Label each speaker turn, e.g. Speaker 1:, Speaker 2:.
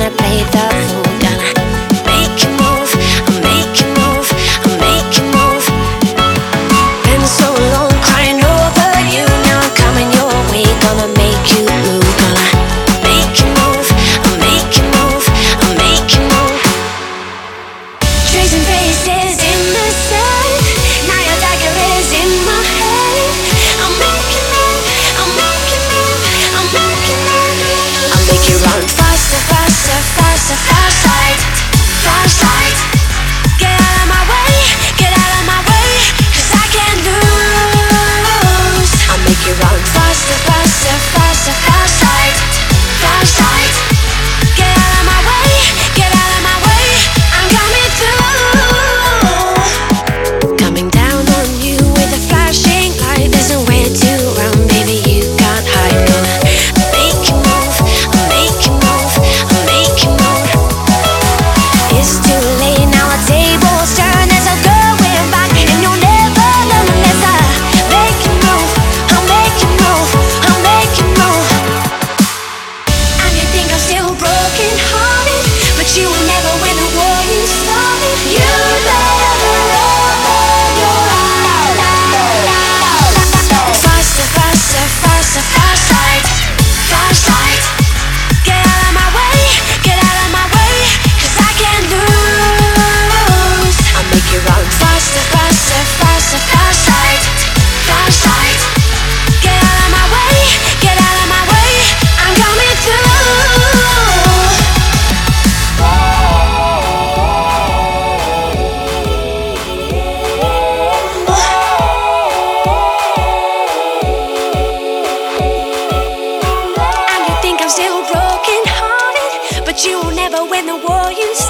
Speaker 1: gonna play the fool. Gonna make you move, I'll make you move, I'll make you move. Been so long crying over you, now I'm coming your way. Gonna make you move, gonna make you move, I'll make you move, I'll make you move. Tracing faces in the sun, now your dagger is in my head. I'll make you move, I'll make you move, I'll make you move. I'll make you run faster, faster, faster, far side, far side. Get out of my way, get out of my way, 'cause I can't lose. I'll make you run faster, faster, faster, far side, far side. Get out of my way, get out of my way, I'm coming through. Coming down on you with a flashing light, there's nowhere to run, baby, you can't hide. Gonna make you move, I'll make you move, I'll make you move. It's too late now, our tables turn, there's no going back, and you'll never learn unless I make you move, I'll make you move, I'll make you move. And you think I'm still broken hearted, but you will never win the war you started. You never open your eyes. Faster, faster, faster, far side, far side. Get out of my way, get out of my way, 'cause I can't lose. I'll make you run faster, faster, faster, far side, far side. Get out of my way, get out of my way, I'm coming through. And you think I'm still broken hearted, but you will never win the war you